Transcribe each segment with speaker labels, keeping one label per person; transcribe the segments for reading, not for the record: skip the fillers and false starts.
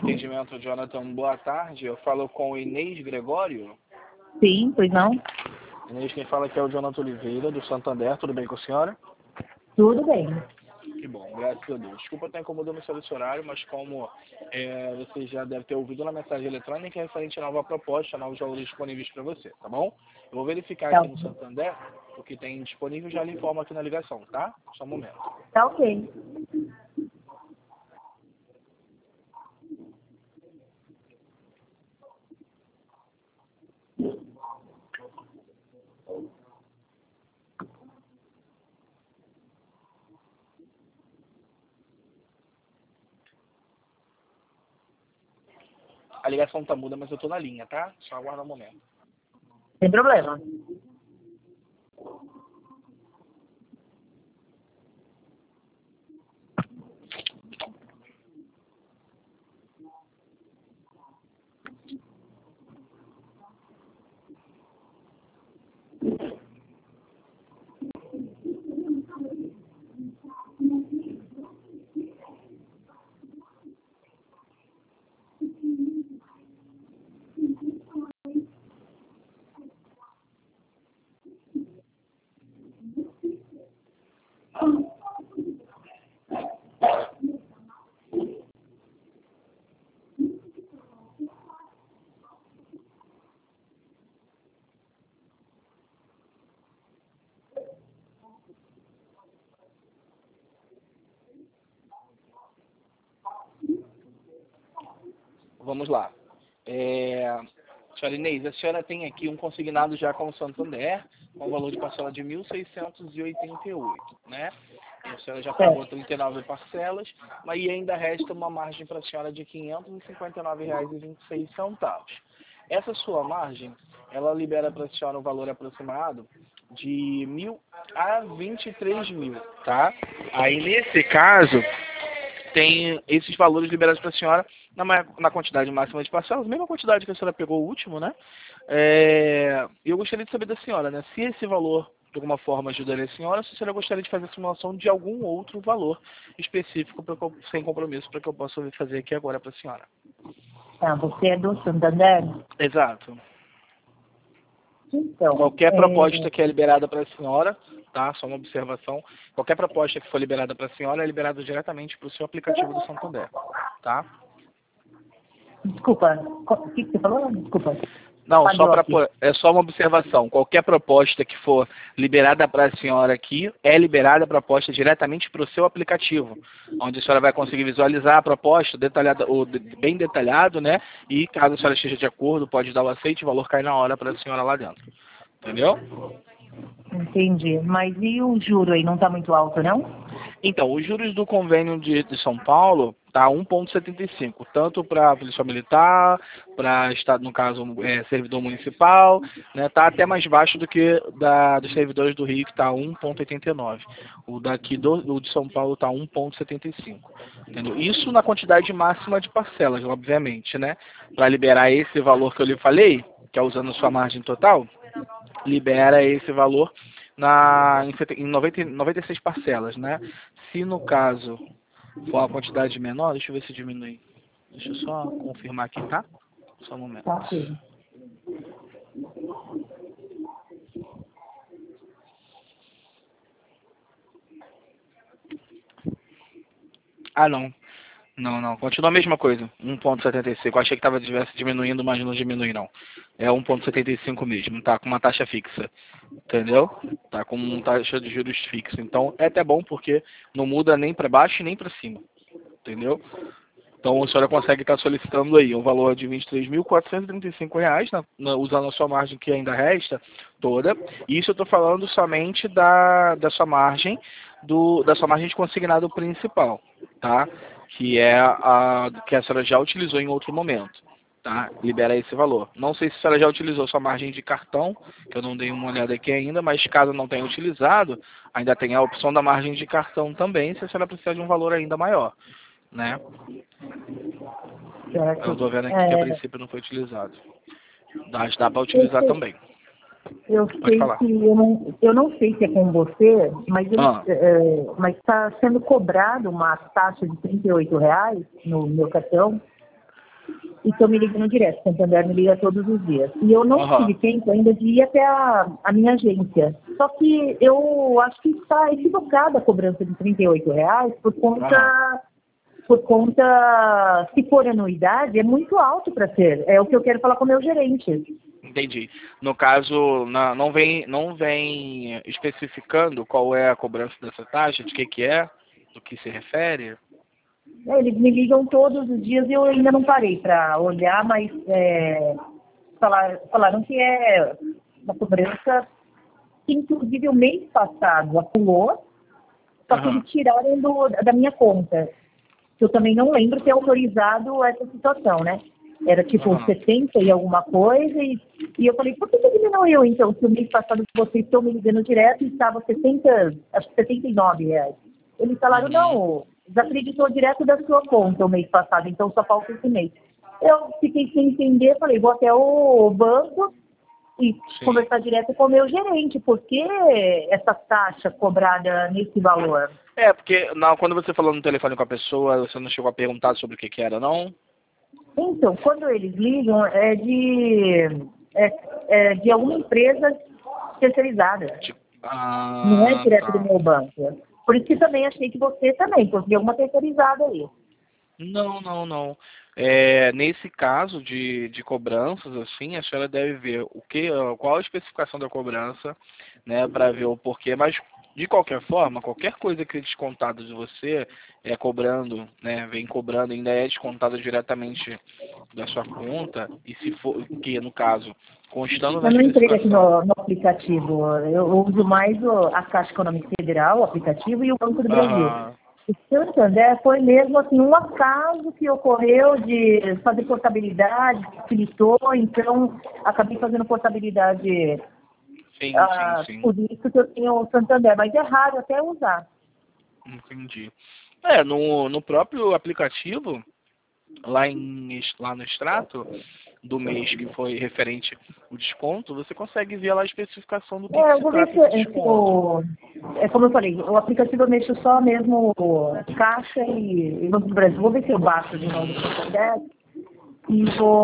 Speaker 1: Atendimento, Jonathan, boa tarde. Eu falo com o Inês Gregório.
Speaker 2: Sim, pois não?
Speaker 1: Inês, quem fala aqui é o Jonathan Oliveira, do Santander. Tudo bem com a senhora?
Speaker 2: Tudo bem.
Speaker 1: Que bom, graças a Deus. Desculpa estar incomodando o senhor desse horário, mas como você já deve ter ouvido na mensagem eletrônica, é referente a nova proposta, novos valores disponíveis para você, tá bom? Eu vou verificar
Speaker 2: Tá,
Speaker 1: aqui no Santander o que tem disponível e já lhe informo aqui na ligação, tá? Só um momento.
Speaker 2: tá ok.
Speaker 1: A ligação tá muda, mas eu tô na linha, tá? Só aguarda um momento.
Speaker 2: Sem problema.
Speaker 1: Vamos lá. Senhora Inês, a senhora tem aqui um consignado já com o Santander, com o valor de parcela de 1.688, né? E a senhora já pagou 39 parcelas, mas ainda resta uma margem para a senhora de R$ 559,26. Essa sua margem, ela libera para a senhora um valor aproximado de 1.000 a 23.000, tá? Aí, nesse caso, tem esses valores liberados para a senhora na quantidade máxima de parcelas, mesma quantidade que a senhora pegou o último, né? Eu gostaria de saber da senhora, né? Se esse valor, de alguma forma, ajudaria a senhora, se a senhora gostaria de fazer a simulação de algum outro valor específico, sem compromisso, para que eu possa fazer aqui agora para a senhora.
Speaker 2: Tá, você é do Santander?
Speaker 1: Exato.
Speaker 2: Então,
Speaker 1: Qualquer proposta que é liberada para a senhora, tá? Só uma observação. Qualquer proposta que for liberada para a senhora é liberada diretamente para o seu aplicativo do Santander, tá?
Speaker 2: Desculpa, o que você falou? Desculpa.
Speaker 1: Não,
Speaker 2: Falhou
Speaker 1: é só uma observação. Qualquer proposta que for liberada para a senhora aqui, é liberada a proposta diretamente para o seu aplicativo, onde a senhora vai conseguir visualizar a proposta detalhada, bem detalhado, né? E caso a senhora esteja de acordo, pode dar o aceite, o valor cai na hora para a senhora lá dentro. Entendeu?
Speaker 2: Entendi. Mas e o juro aí, não tá muito alto, não?
Speaker 1: Então, os juros do convênio de São Paulo tá 1,75, tanto para a Polícia Militar, para Estado, no caso, servidor municipal, né, tá até mais baixo do que dos servidores do Rio, que tá 1,89. O o de São Paulo tá 1,75. Entendeu? Isso na quantidade máxima de parcelas, obviamente, né? Para liberar esse valor que eu lhe falei, que é usando a sua margem total, libera esse valor em 96 parcelas, né? Se no caso for uma quantidade menor, deixa eu ver se diminui. Deixa eu só confirmar aqui, tá? Só um momento.
Speaker 2: Tá, sim.
Speaker 1: Ah, não. Não. Continua a mesma coisa. 1,75. Eu achei que estivesse diminuindo, mas não diminui, não. É 1,75 mesmo. Tá com uma taxa fixa. Entendeu? Tá com uma taxa de juros fixa. Então, é até bom porque não muda nem para baixo e nem para cima. Entendeu? Então, a senhora consegue estar solicitando aí um valor de R$ 23.435, usando a sua margem que ainda resta toda. Isso eu estou falando somente da sua margem, da sua margem de consignado principal, tá? Que é que a senhora já utilizou em outro momento, tá? Libera esse valor. Não sei se a senhora já utilizou sua margem de cartão, que eu não dei uma olhada aqui ainda, mas caso não tenha utilizado, ainda tem a opção da margem de cartão também, se a senhora precisar de um valor ainda maior, né?
Speaker 2: Certo.
Speaker 1: Eu estou vendo aqui que a princípio não foi utilizado. Dá para utilizar também.
Speaker 2: Eu
Speaker 1: Pode
Speaker 2: sei
Speaker 1: falar.
Speaker 2: que eu não sei se é com você, mas mas está sendo cobrado uma taxa de R$ 38 no meu cartão. e estão me ligando direto. Santander me liga todos os dias. E eu não tive tempo ainda de ir até a minha agência. Só que eu acho que está equivocada a cobrança de R$ 38 por conta, se for anuidade, é muito alto para ser. É o que eu quero falar com o meu gerente.
Speaker 1: Entendi. No caso, não vem especificando qual é a cobrança dessa taxa, de que é, do que se refere?
Speaker 2: Eles me ligam todos os dias e eu ainda não parei para olhar, mas falaram que é uma cobrança que, inclusive, o mês passado acumulou, só que eles tiraram da minha conta. Eu também não lembro ter autorizado essa situação, né? Era tipo 70 e alguma coisa, e eu falei, por que diminuiu então? Se o mês passado vocês estão me ligando direto e estava acho que R$ 79. Eles falaram, não, desacreditou direto da sua conta o mês passado, então só falta esse mês. Eu fiquei sem entender, falei, vou até o banco e conversar direto com o meu gerente, por que essa taxa cobrada nesse valor?
Speaker 1: Porque quando você falou no telefone com a pessoa, você não chegou a perguntar sobre o que era, não?
Speaker 2: Então, quando eles ligam, é de alguma empresa terceirizada. Não é direto do meu banco. Por isso que também achei que você também conseguiu alguma terceirizada aí.
Speaker 1: Não. Nesse caso de cobranças, assim, a senhora deve ver qual a especificação da cobrança, né, para ver o porquê, mas de qualquer forma, qualquer coisa que é descontado de você cobrando, né, vem cobrando, ainda é descontado diretamente da sua conta, e se for, que no caso, constando na
Speaker 2: Eu não entrei aqui
Speaker 1: especificação.
Speaker 2: no aplicativo. Eu uso mais a Caixa Econômica Federal, o aplicativo, e o Banco do Brasil. O Santander foi mesmo assim um acaso que ocorreu de fazer portabilidade, facilitou, então acabei fazendo portabilidade.
Speaker 1: Sim.
Speaker 2: Por isso que eu tenho o Santander, mas é raro até usar.
Speaker 1: Entendi. No próprio aplicativo, lá no extrato do mês que foi referente o desconto, você consegue ver lá a especificação do que
Speaker 2: Eu
Speaker 1: se
Speaker 2: vou ver
Speaker 1: trata esse desconto.
Speaker 2: como eu falei, o aplicativo eu mexo só mesmo Caixa e Banco do Brasil. Vou ver se eu baixo de novo o Santander e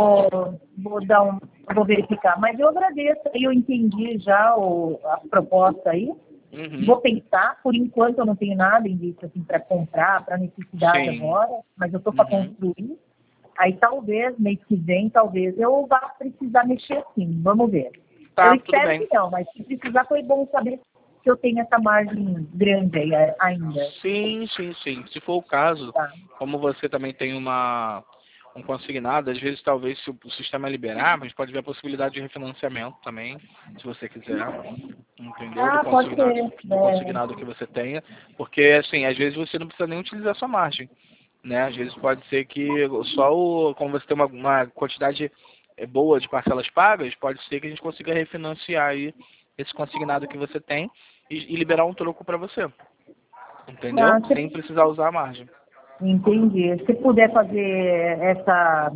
Speaker 2: vou verificar. Mas eu agradeço, eu entendi já a proposta aí. Vou pensar, por enquanto eu não tenho nada em vista assim, para comprar, para necessidade agora, mas eu estou para construir. Aí talvez, mês que vem, talvez eu vá precisar mexer sim, vamos ver. Eu espero que não, mas se precisar foi bom saber que eu tenho essa margem grande aí ainda.
Speaker 1: Sim. Se for o caso, como você também tem um consignado, às vezes talvez se o sistema liberar, mas pode haver a possibilidade de refinanciamento também, se você quiser, entendeu?
Speaker 2: Pode ser.
Speaker 1: Do consignado que você tenha, porque assim, às vezes você não precisa nem utilizar sua margem, né? Às vezes pode ser que como você tem uma quantidade boa de parcelas pagas, pode ser que a gente consiga refinanciar aí esse consignado que você tem e liberar um troco para você, entendeu? Sem precisar usar a margem.
Speaker 2: Entendi. Se puder fazer essa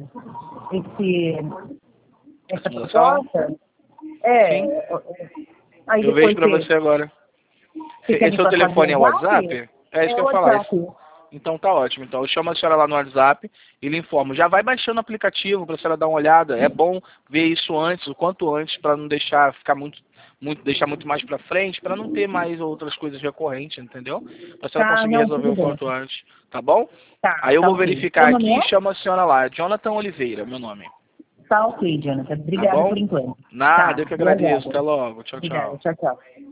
Speaker 2: proposta, aí
Speaker 1: eu vejo para você agora. Esse seu telefone é o WhatsApp? É isso que eu ia falar. Então tá ótimo. Então eu chamo a senhora lá no WhatsApp e lhe informo. Já vai baixando o aplicativo para a senhora dar uma olhada. É bom ver isso antes, o quanto antes, para não deixar deixar muito mais para frente, para não ter mais outras coisas recorrentes, entendeu? Para a senhora conseguir resolver o quanto antes, tá bom? Aí eu vou verificar aqui e chamo a senhora lá. Jonathan Oliveira, meu nome.
Speaker 2: Tá ok, Jonathan. Obrigada por enquanto.
Speaker 1: Nada, eu que agradeço. Até logo. Tchau,
Speaker 2: Obrigada.
Speaker 1: tchau.
Speaker 2: Tchau.